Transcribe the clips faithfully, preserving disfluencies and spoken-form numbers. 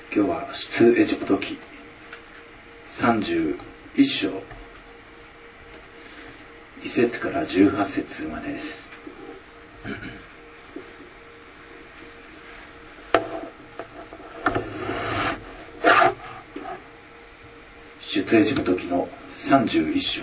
今日は出エジプト記さんじゅういっ章いち節からじゅうはち節までです。出エジプト記のさんじゅういっ章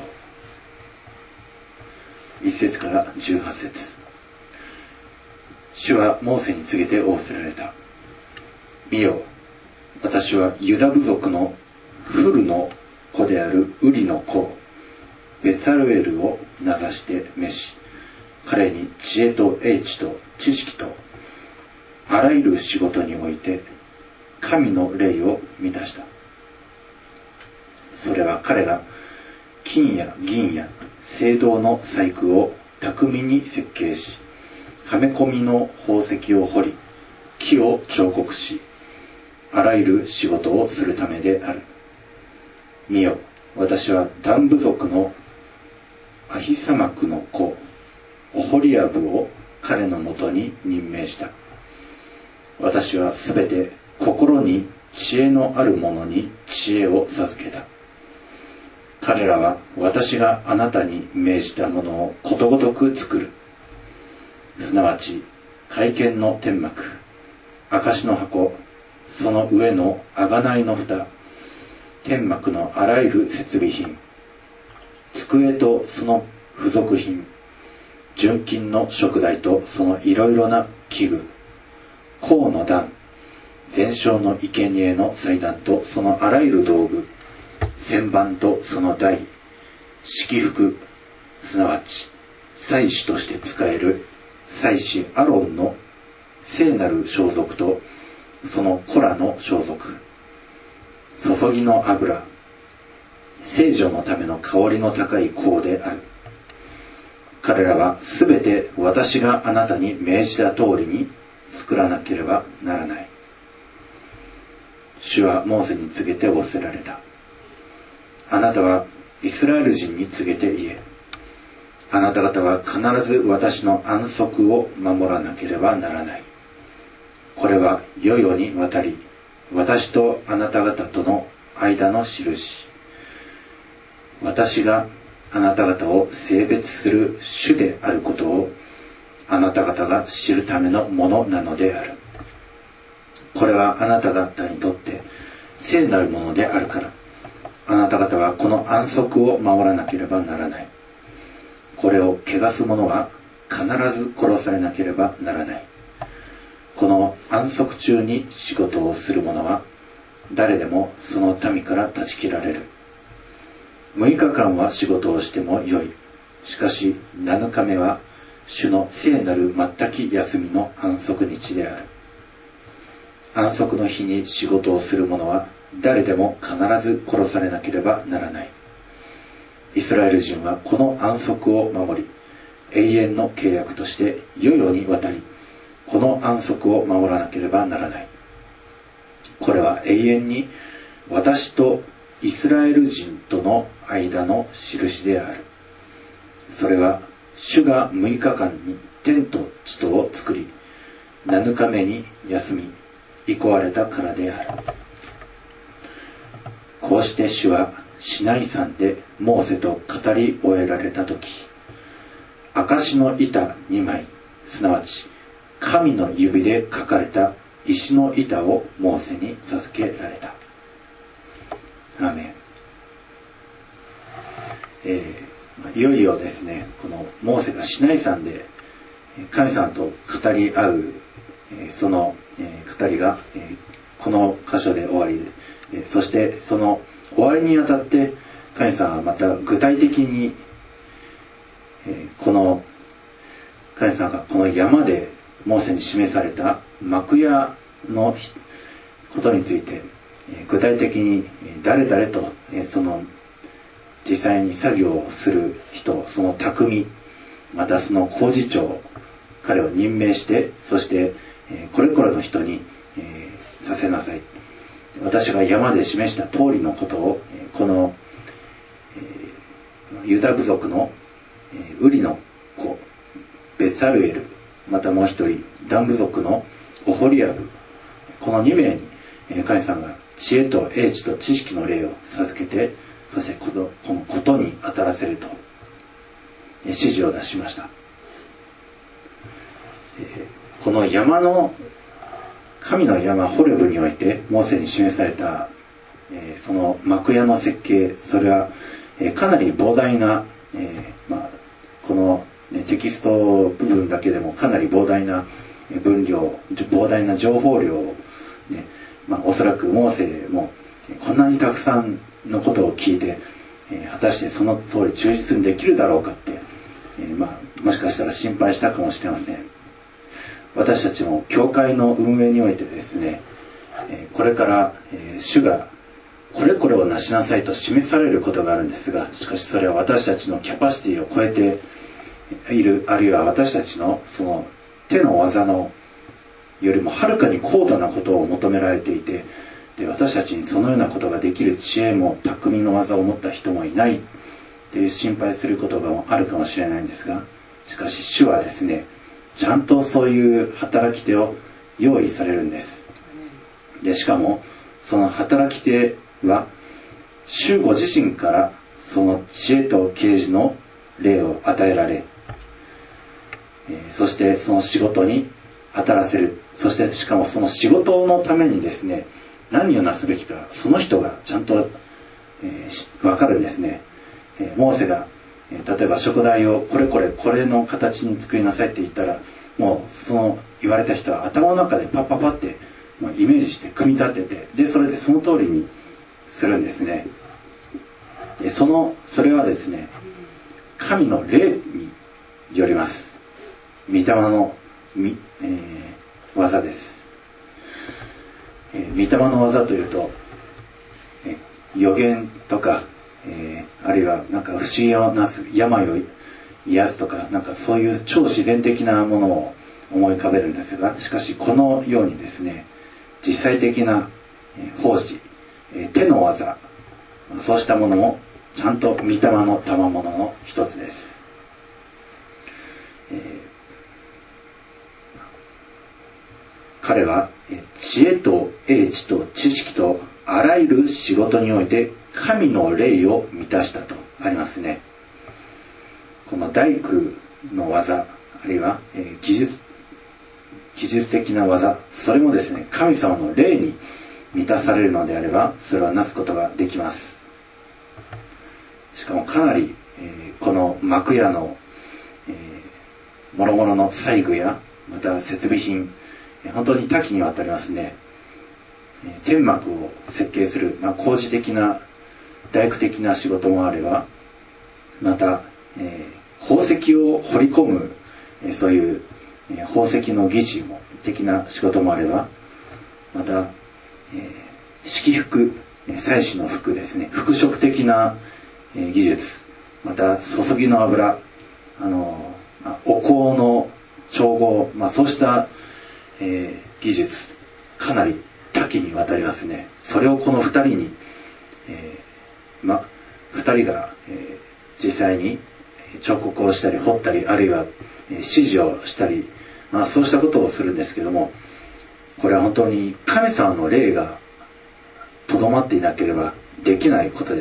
いち節からじゅうはち節。主はモーセに告げて仰せられた。見よ、私はユダ部族のフルの子であるウリの子ベツァルエルを名指して召し、彼に知恵と英知と知識とあらゆる仕事において神の霊を満たした。それは彼が金や銀や青銅の細工を巧みに設計し、はめ込みの宝石を彫り、木を彫刻し、あらゆる仕事をするためである。見よ、私はダン部族のアヒサマクの子オホリアブを彼のもとに任命した。私はすべて心に知恵のある者に知恵を授けた。彼らは私があなたに命じたものをことごとく作る。すなわち会見の天幕、証の箱、その上の贖いの蓋、天幕のあらゆる設備品、机とその付属品、純金の食材とそのいろいろな器具、甲の段、全焼の生贄の祭壇とそのあらゆる道具、旋盤とその台、敷服、すなわち祭司として使える祭司アロンの聖なる装束とその子らの装束、注ぎの油、聖女のための香りの高い香である。彼らはすべて私があなたに命じた通りに作らなければならない。主はモーセに告げて仰せられた。あなたはイスラエル人に告げて言え。あなた方は必ず私の安息を守らなければならない。これは世々にわたり、私とあなた方との間の印。私があなた方を性別する主であることをあなた方が知るためのものなのである。これはあなた方にとって聖なるものであるから、あなた方はこの安息を守らなければならない。これを汚す者は必ず殺されなければならない。この安息中に仕事をする者は誰でもその民から断ち切られる。むいかかんは仕事をしてもよい。しかしなのかめは主の聖なる全き休みの安息日である。安息の日に仕事をする者は誰でも必ず殺されなければならない。イスラエル人はこの安息を守り、永遠の契約として世々にわたり、この安息を守らなければならない。これは永遠に私とイスラエル人との間の印である。それは主がむいかかんに天と地とを作り、なのかめに休み、憩われたからである。こうして主はシナイ山でモーセと語り終えられたとき、証の板にまい、すなわち神の指で書かれた石の板をモーセに授けられた。アーメン。えー、いよいよですね、このモーセがシナイ山で神様と語り合う、えー、その、えー、語りが、えー、この箇所で終わりで、そしてその終わりにあたって神様はまた具体的に、えー、この神様がこの山でモーセに示された幕屋のことについて、えー、具体的に誰々と、えー、その実際に作業をする人、その匠、またその工事長、彼を任命して、そして、えー、これこれの人に、えー、させなさい。私が山で示した通りのことを、この、えー、ユダ部族の、えー、ウリの子、ベツァルエル、またもう一人、ダン部族のオホリアブ、このにめいに、 神様が知恵と英知と知識の霊を授けて、そしてこの、このことに当たらせると指示を出しました。この山の神の山ホレブにおいてモーセに示されたその幕屋の設計、それはかなり膨大な、えーまあ、このテキスト部分だけでもかなり膨大な分量、膨大な情報量を、ね、まあ、おそらくモーセもこんなにたくさんのことを聞いて、えー、果たしてその通り忠実にできるだろうかって、えーまあ、もしかしたら心配したかもしれません。私たちも教会の運営においてですね、えー、これから、えー、主がこれこれをなしなさいと示されることがあるんですが、しかしそれは私たちのキャパシティを超えている、あるいは私たちのその手の技のよりもはるかに高度なことを求められていて、で私たちにそのようなことができる知恵も匠の技を持った人もいないという心配することがあるかもしれないんですが、しかし主はですね、ちゃんとそういう働き手を用意されるんです。でしかもその働き手は主ご自身からその知恵と啓示の霊を与えられ、えー、そしてその仕事に当たらせる。そしてしかもその仕事のためにですね、何をなすべきかその人がちゃんと、えー、分かるんですね。えー、モーセが、えー、例えば食材をこれこれこれの形に作りなさいって言ったら、もうその言われた人は頭の中でパッパッパってもうイメージして組み立てて、でそれでその通りにするんですね。でそのそれはですね、神の霊によります。御霊のみ、えー、技です。えー、御霊の技というと、えー、予言とか、えー、あるいはなんか不思議をなす、病を癒すとか、なんかそういう超自然的なものを思い浮かべるんですが、しかしこのようにですね、実際的な、えー、奉仕、えー、手の技、そうしたものもちゃんと御霊の賜物の一つです。えー彼は知恵と英知と知識とあらゆる仕事において神の霊を満たしたとありますね。この大工の技、あるいは技術技術的な技、それもですね、神様の霊に満たされるのであれば、それはなすことができます。しかもかなり、えー、この幕屋の、えー、諸々の細具やまた設備品、本当に多岐にわたりますね。天幕を設計する、まあ、工事的な大工的な仕事もあれば、また、えー、宝石を掘り込む、えー、そういう、えー、宝石の技師も的な仕事もあれば、また、えー、式服、祭祀の服ですね、服飾的な、えー、技術、また注ぎの油、あのーまあ、お香の調合、まあ、そうしたえー、技術かなり多岐にわたりますね。それをこの二人に、えー、ま二人が、えー、実際に彫刻をしたり彫ったり、あるいは、えー、指示をしたり、まあ、そうしたことをするんですけども、これは本当に神様の霊がとどまっていなければできないことです。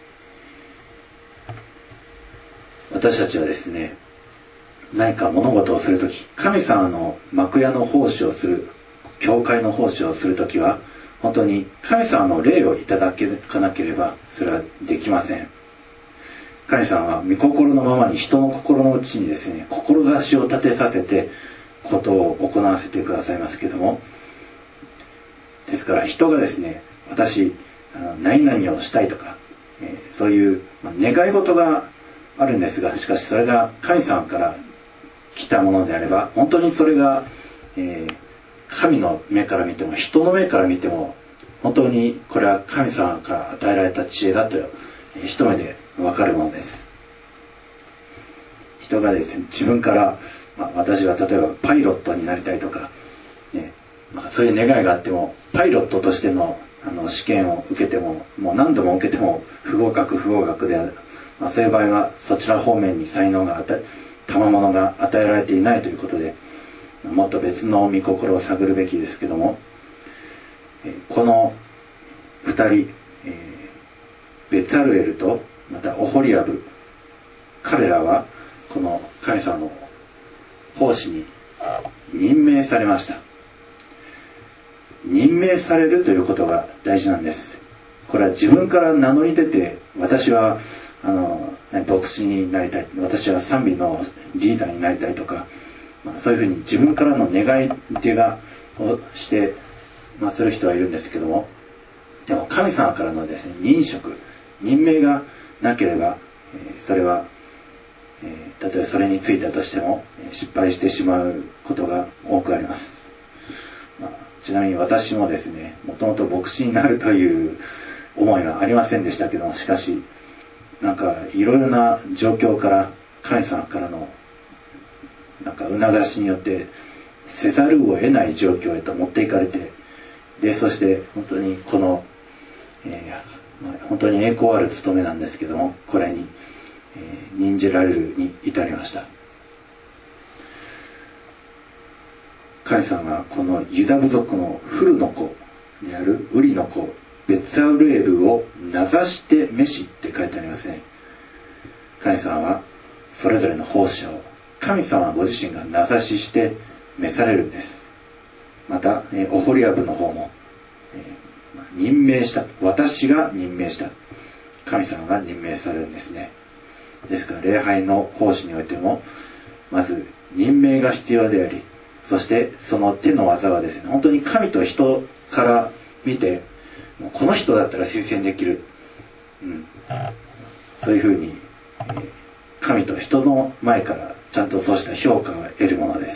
私たちはですね、何か物事をするとき、神様の幕屋の奉仕をする、教会の奉仕をするときは、本当に神様の霊をいただかなければそれはできません。神様は御心のままに人の心の内にですね、志を立てさせてことを行わせてくださいますけども、ですから人がですね、私あの何々をしたいとか、えー、そういう、まあ、願い事があるんですが、しかしそれが神様から来たものであれば、本当にそれが、えー、神の目から見ても人の目から見ても本当にこれは神様から与えられた知恵だと、えー、一目で分かるものです。人がですね、自分から、まあ、私は例えばパイロットになりたいとか、ね、まあ、そういう願いがあってもパイロットとしての、あの試験を受けてももう何度も受けても不合格不合格である、まあ、そういう場合はそちら方面に才能が与え賜物が与えられていないということで、もっと別の御心を探るべきですけども、 この二人、ベツァルエルとまたオホリアブ、彼らはこの神様の奉仕に任命されました。任命されるということが大事なんです。これは自分から名乗り出て、私はあの牧師になりたい、私は賛美のリーダーになりたいとか、まあ、そういうふうに自分からの願い出がをして、まあ、する人はいるんですけども、でも神様からのですね、任職、任命がなければ、えー、それは、えー、たとえそれについたとしても失敗してしまうことが多くあります。まあ、ちなみに私もですね、もともと牧師になるという思いはありませんでしたけども、しかしなんかいろいろな状況から神様からのなんか促しによってせざるを得ない状況へと持っていかれて、でそして本当にこの、えーまあ、本当に栄光ある務めなんですけども、これに、えー、任じられるに至りました。神様はこのユダ部族のフルの子であるウリの子ベツァルエルを名指して召しって書いてありますね。神様はそれぞれの奉仕者を神様ご自身が名指しして召されるんです。また、えー、オホリアブの方も、えー、任命した、私が任命した、神様が任命されるんですね。ですから礼拝の奉仕においてもまず任命が必要であり、そしてその手の技はですね、本当に神と人から見てこの人だったら推薦できる、うん、そういうふうに、えー、神と人の前からちゃんとそうした評価を得るものです。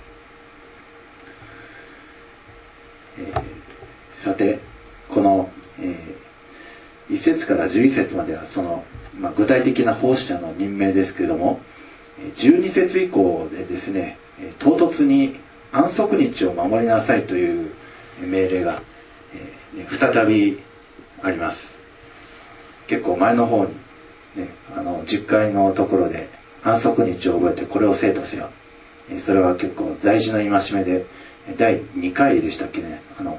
えー、さてこの、えー、いち節からじゅういち節まではその、まあ、具体的な奉仕者の任命ですけれども、じゅうに節以降でですね、唐突に安息日を守りなさいという命令が、えー、再びあります。結構前の方に、ね、あのじゅっかいのところで安息日を覚えてこれを生徒せよ、えー、それは結構大事な戒めでだいにかいでしたっけね、あの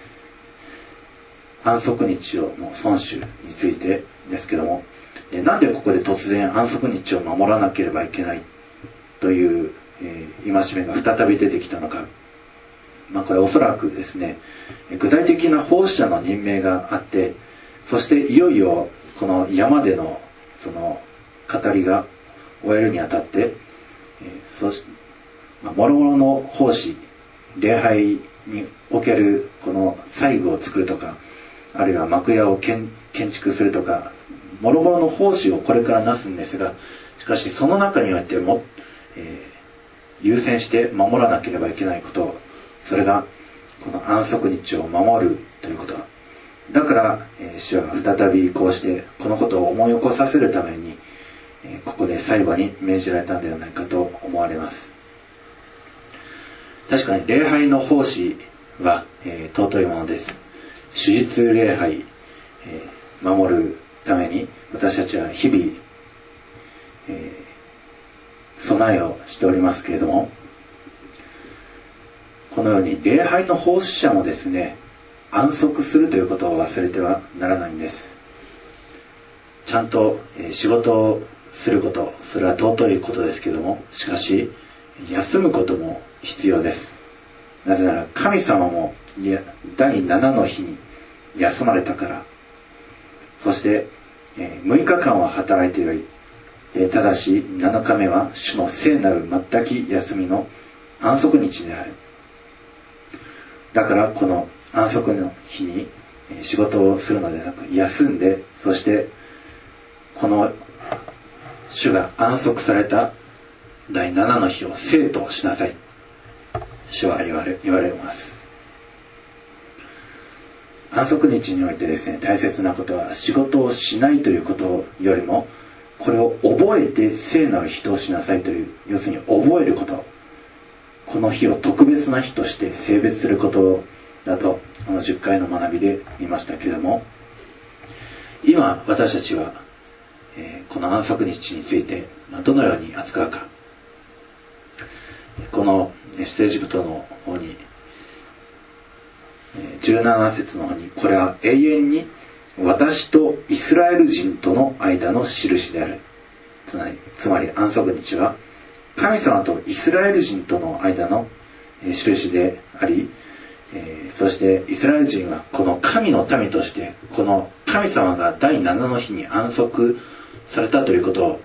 安息日をの遵守についてですけども、えー、なんでここで突然安息日を守らなければいけないというえー、戒めが再び出てきたのか、まあ、これおそらくですね、具体的な奉仕者の任命があって、そしていよいよこの山でのその語りが終えるにあたって、えー、そしてまあ、諸々の奉仕、礼拝におけるこの祭具を作るとか、あるいは幕屋を建築するとか、諸々の奉仕をこれからなすんですが、しかしその中においても、えー優先して守らなければいけないこと、それがこの安息日を守るということだから、えー、主は再びこうしてこのことを思い起こさせるために、えー、ここで最後に命じられたのではないかと思われます。確かに礼拝の奉仕は、えー、尊いものです。主日礼拝、えー、守るために私たちは日々、えー備えをしておりますけれども、このように礼拝の奉仕者もですね、安息するということを忘れてはならないんです。ちゃんと仕事をすること、それは尊いことですけれども、しかし休むことも必要です。なぜなら神様もだいななの日に休まれたから。そしてむいかかんは働いてよい、ただしなのかめは主の聖なる全き休みの安息日である。だからこの安息の日に仕事をするのではなく休んで、そしてこの主が安息されただいななの日を聖としなさい、主は言われ、言われます。安息日においてですね、大切なことは仕事をしないということよりも、これを覚えて聖なる日としなさいという、要するに覚えること、この日を特別な日として性別することだと、このじゅっかいの学びで見ましたけれども、今私たちは、えー、この安息日についてどのように扱うか、この出エジプトの方に、えー、 じゅうなな節の方に、これは永遠に私とイスラエル人との間の印である。つまり、つまり安息日は神様とイスラエル人との間の印であり、えー、そしてイスラエル人はこの神の民としてこの神様が第七の日に安息されたということを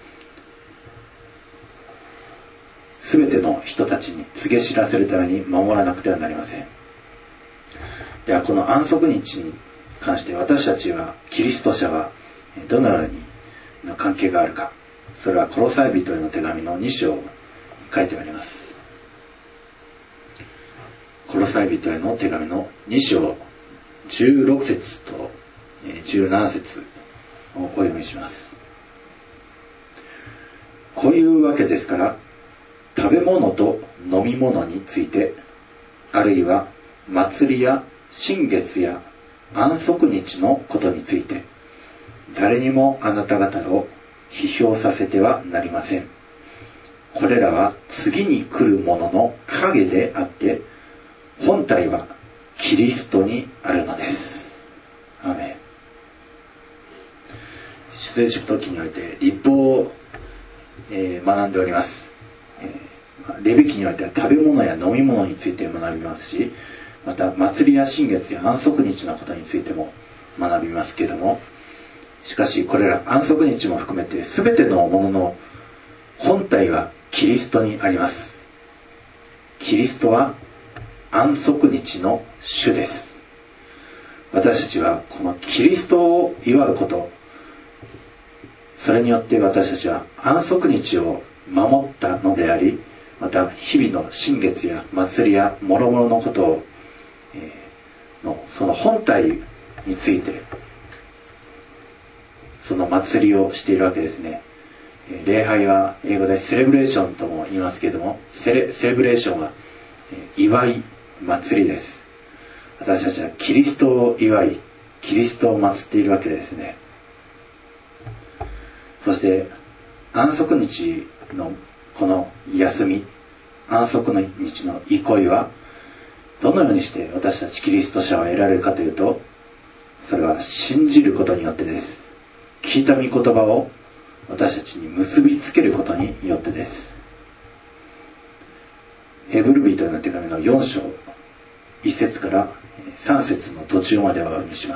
全ての人たちに告げ知らせるために守らなくてはなりません。ではこの安息日に関して私たちはキリスト者はどのような関係があるか、それはコロサイ人への手紙のに章に書いてあります。コロサイ人への手紙のに章じゅうろく節とじゅうなな節をお読みします。こういうわけですから、食べ物と飲み物について、あるいは祭りや新月や安息日のことについて、誰にもあなた方を批評させてはなりません。これらは次に来るものの影であって、本体はキリストにあるのです。アーメン。出エジプト記において律法を、えー、学んでおります。えー、レビ記においては食べ物や飲み物について学びますし、また祭りや新月や安息日のことについても学びますけれども、しかしこれら安息日も含めて全てのものの本体はキリストにあります。キリストは安息日の主です。私たちはこのキリストを祝うこと、それによって私たちは安息日を守ったのであり、また日々の新月や祭りや諸々のことを、えー、のその本体についてその祭りをしているわけですね。礼拝は英語でセレブレーションとも言いますけれども、セレ、セレブレーションは祝い、祭りです。私たちはキリストを祝い、キリストを祀っているわけですね。そして安息日のこの休み、安息日の憩いはどのようにして私たちキリスト者は得られるかというと、それは信じることによってです。聞いた御言葉を私たちに結びつけることによってです。ヘブル人への手紙のよん章いち節からさん節の途中までをお読みします。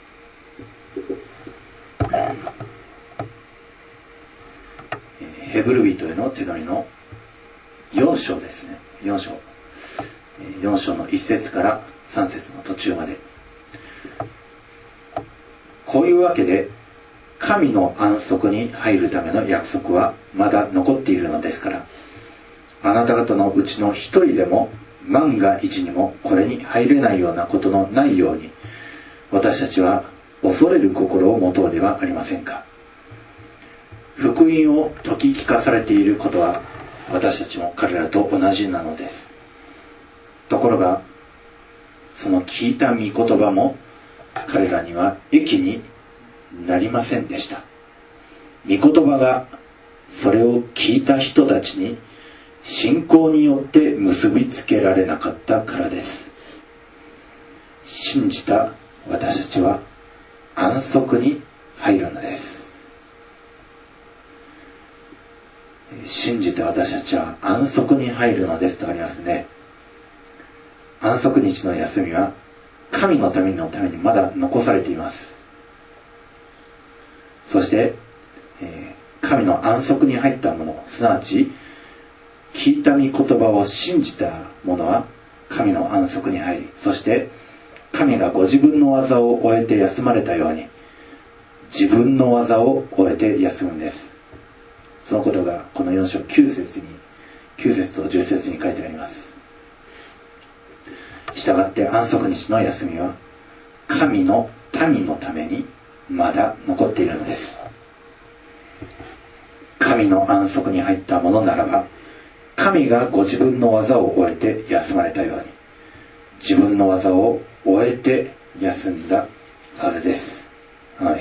ヘブル人への手紙のよん章ですね。よん章よん章のいち節からさん節の途中まで。こういうわけで神の安息に入るための約束はまだ残っているのですから、あなた方のうちの一人でも万が一にもこれに入れないようなことのないように、私たちは恐れる心を持とうではありませんか。福音を説き聞かされていることは私たちも彼らと同じなのです。ところがその聞いた御言葉も彼らには益になりませんでした。御言葉がそれを聞いた人たちに信仰によって結びつけられなかったからです。信じた私たちは安息に入るのです。信じて私たちは安息に入るのですとありますね。安息日の休みは神の民のためにまだ残されています。そして、えー、神の安息に入った者、すなわち聞いた御言葉を信じた者は神の安息に入り、そして神がご自分の技を終えて休まれたように自分の技を終えて休むんです。そのことがこのよん章きゅう節にきゅう節とじゅっ節に書いてあります。したがって安息日の休みは神の民のためにまだ残っているのです。神の安息に入った者ならば、神がご自分の技を終えて休まれたように自分の技を終えて休んだはずです。はい。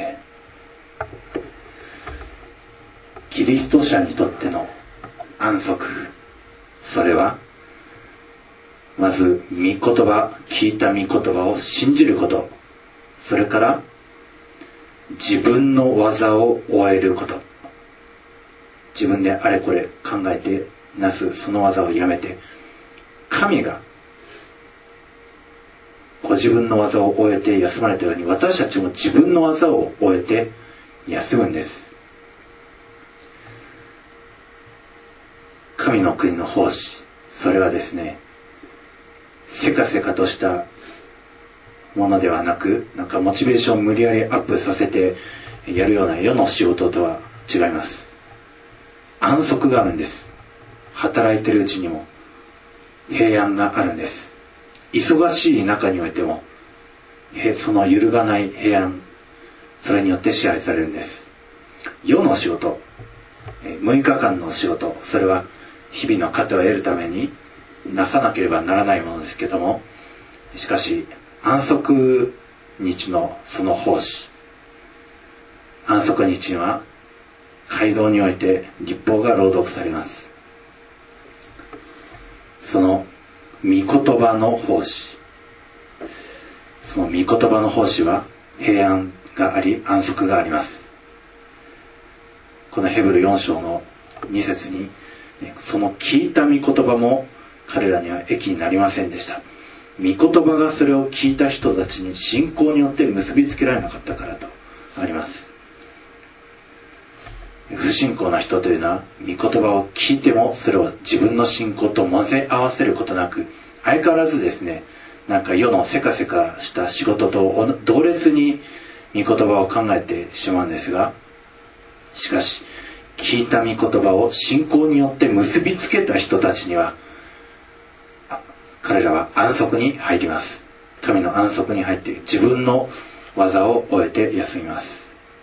キリスト者にとっての安息、それはまず御言葉、聞いた御言葉を信じること、それから自分の技を終えること、自分であれこれ考えてなすその技をやめて、神がご自分の技を終えて休まれたように、私たちも自分の技を終えて休むんです。神の国の奉仕、それはですね、せかせかとしたものではなく、なんかモチベーションを無理やりアップさせてやるような世の仕事とは違います。安息があるんです。働いてるうちにも平安があるんです。忙しい中においてもその揺るがない平安、それによって支配されるんです。世の仕事、むいかかんの仕事、それは日々の糧を得るためになさなければならないものですけども、しかし安息日のその奉仕、安息日には街道において律法が朗読されます。その御言葉の奉仕、その御言葉の奉仕は平安があり安息があります。このヘブルよん章のに節に、その聞いた御言葉も彼らには益になりませんでした。御言葉がそれを聞いた人たちに信仰によって結びつけられなかったからとあります。不信仰な人というのは御言葉を聞いてもそれを自分の信仰と混ぜ合わせることなく、相変わらずですね、なんか世のせかせかした仕事と同列に御言葉を考えてしまうんですが、しかし聞いた御言葉を信仰によって結びつけた人たちには、彼らは安息に入ります。神の安息に入って自分の技を終えて休みます。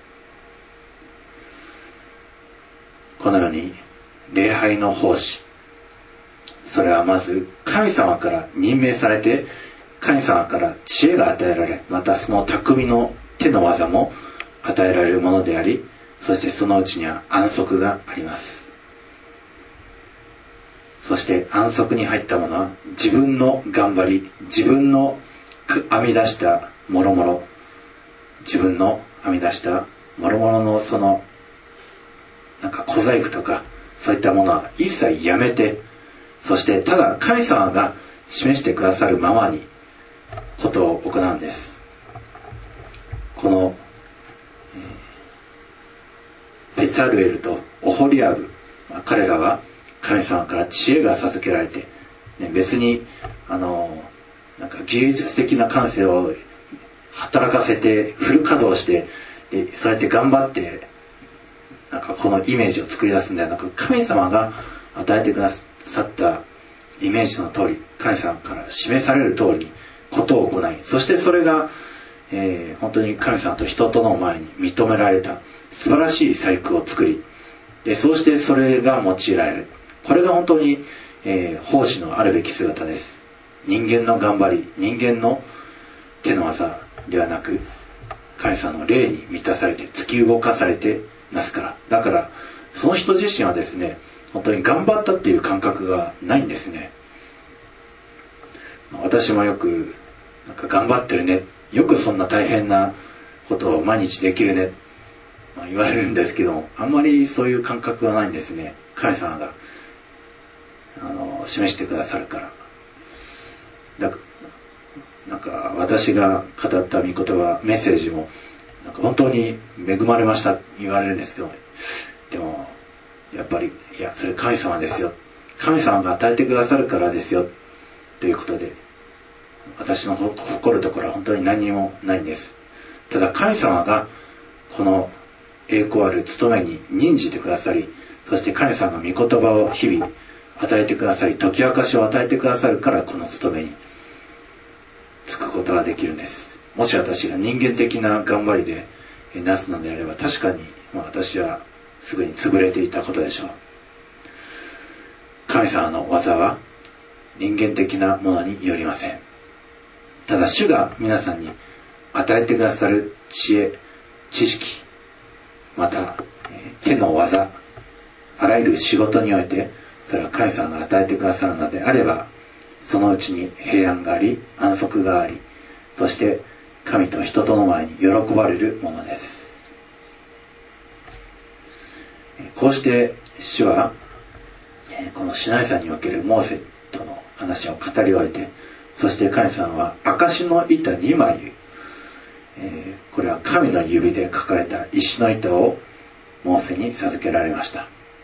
このように礼拝の奉仕、それはまず神様から任命されて、神様から知恵が与えられ、またその匠の手の技も与えられるものであり、そしてそのうちには安息があります。そして安息に入ったものは自分の頑張り、自分の編み出したもろもろ、自分の編み出したもろもろのそのなんか小細工とかそういったものは一切やめて、そしてただ神様が示してくださるままにことを行うんです。この、えー、ベツァルエルとオホリアブ、まあ、彼らは神様から知恵が授けられて、ね、別にあのなんか芸術的な感性を働かせてフル稼働して、でそうやって頑張ってなんかこのイメージを作り出すんではなく、神様が与えてくださったイメージの通り、神様から示される通りにことを行い、そしてそれが、えー、本当に神様と人との前に認められた素晴らしい細工を作り、でそうしてそれが用いられる。これが本当に、えー、奉仕のあるべき姿です。人間の頑張り、人間の手の技ではなく、神様の霊に満たされて突き動かされてなすから。だからその人自身はですね、本当に頑張ったっていう感覚がないんですね。私もよくなんか頑張ってるね、よくそんな大変なことを毎日できるね、まあ、言われるんですけども、あんまりそういう感覚はないんですね。神様があの示してくださるから。だからなんか私が語った御言葉、メッセージもなんか本当に恵まれましたって言われるんですけど、でもやっぱりいやそれ神様ですよ、神様が与えてくださるからですよということで、私の誇るところは本当に何もないんです。ただ神様がこの栄光ある務めに任じてくださり、そして神様の御言葉を日々与えてくださり、解き明かしを与えてくださるからこの務めに就くことができるんです。もし私が人間的な頑張りでなすのであれば、確かに私はすぐに潰れていたことでしょう。神様の技は人間的なものによりません。ただ主が皆さんに与えてくださる知恵、知識、また手の技、あらゆる仕事においてそれは神様が与えてくださるのであれば、 そのうちに平安があり、安息があり、そして神と人との前に喜ばれるものです。こうして主はこのシナイ山におけるモーセとの話を語り終えて、そして神様は証の板にまい、えー、これは神の指で書かれた石の板をモーセに授けられました。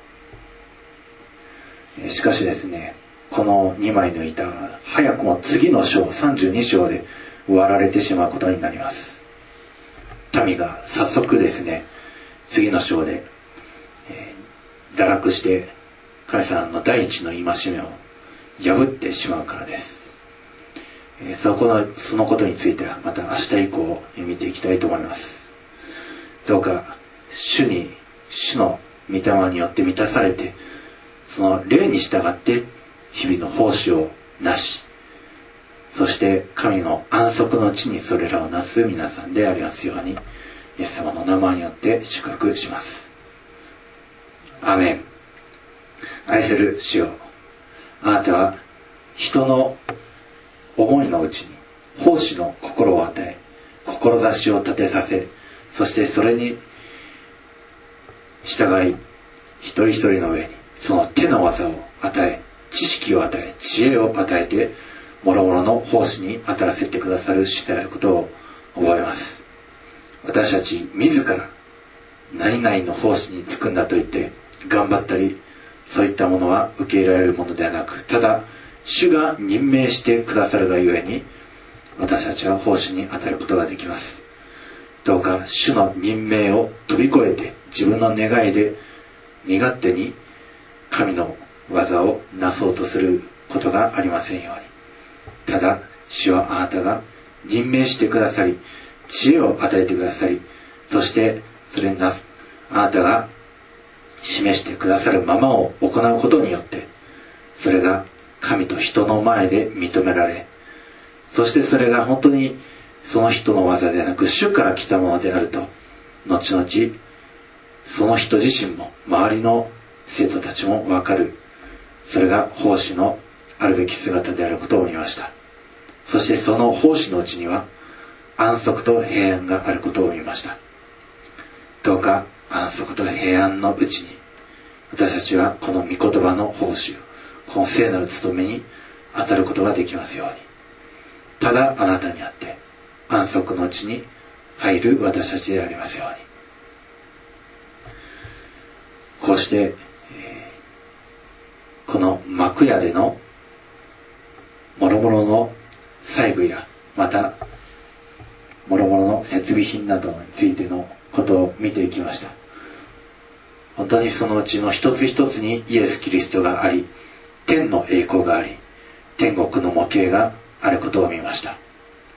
しかしですね、このにまいの板は早くも次の章さんじゅうに章で割られてしまうことになります。民が早速ですね、次の章で、えー、堕落して神様の第一の戒めを破ってしまうからです。えー、その、そのことについてはまた明日以降見ていきたいと思います。どうか主に、主の御霊によって満たされて、その霊に従って日々の奉仕をなし、そして神の安息の地にそれらをなす皆さんでありますように、イエス様の名前によって祝福します。アーメン。愛する主よ、あなたは人の思いのうちに奉仕の心を与え、志を立てさせ、そしてそれに従い、一人一人の上にその手の技を与え、知識を与え、知恵を与えて、諸々の奉仕に当たらせてくださる主であることを覚えます。私たち自ら何々の奉仕に就くんだと言って頑張ったり、そういったものは受け入れられるものではなく、ただ主が任命してくださるがゆえに、私たちは奉仕に当たることができます。どうか主の任命を飛び越えて、自分の願いで身勝手に神の技をなそうとすることがありませんように。ただ主はあなたが任命してくださり、知恵を与えてくださり、そしてそれになすあなたが示してくださるままを行うことによって、それが神と人の前で認められ、そしてそれが本当にその人の技ではなく主から来たものであると、後々その人自身も周りの生徒たちも分かる、それが奉仕のあるべき姿であることを見ました。そしてその奉仕のうちには安息と平安があることを見ました。どうか安息と平安のうちに、私たちはこの御言葉の報酬、この聖なる務めに当たることができますように。ただあなたにあって安息のうちに入る私たちでありますように。こうして、えー、この幕屋での諸々の細具や、また諸々の設備品などについてのことを見ていきました。本当にそのうちの一つ一つにイエス・キリストがあり、天の栄光があり、天国の模型があることを見ました。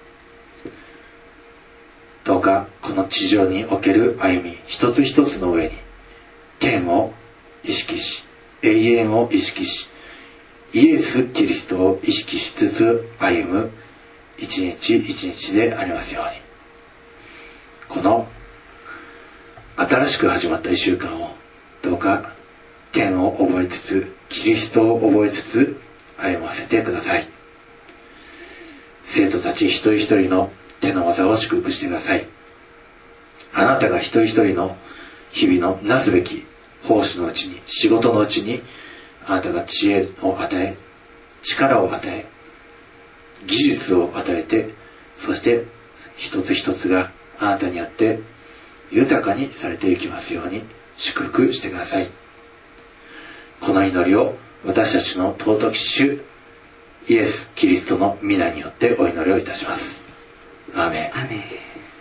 どうかこの地上における歩み一つ一つの上に天を意識し、永遠を意識し、イエス・キリストを意識しつつ歩む一日一日でありますように。この新しく始まった一週間をどうか天を覚えつつ、キリストを覚えつつ歩ませてください。生徒たち一人一人の手の技を祝福してください。あなたが一人一人の日々のなすべき奉仕のうちに、仕事のうちに、あなたが知恵を与え、力を与え、技術を与えて、そして一つ一つがあなたにあって豊かにされていきますように祝福してください。この祈りを私たちの尊き主イエス・キリストの皆によってお祈りをいたします。アーメン。 アーメン。